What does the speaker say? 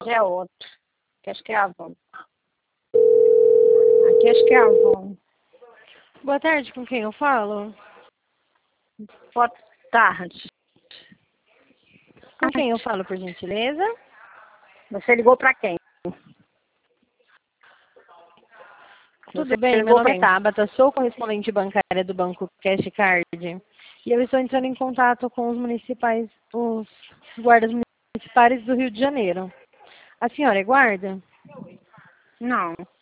Mas é outro. Que acho que é a Avon. Aqui acho que é a Avon. Boa tarde, com quem eu falo? Boa tarde. Com quem eu falo, por gentileza? Você ligou para quem? Tudo Você bem, meu ligou nome para é quem? Tabata, sou correspondente bancária do Banco Cash Card. E eu estou entrando em contato com os guardas municipais do Rio de Janeiro. A senhora é guarda? Não.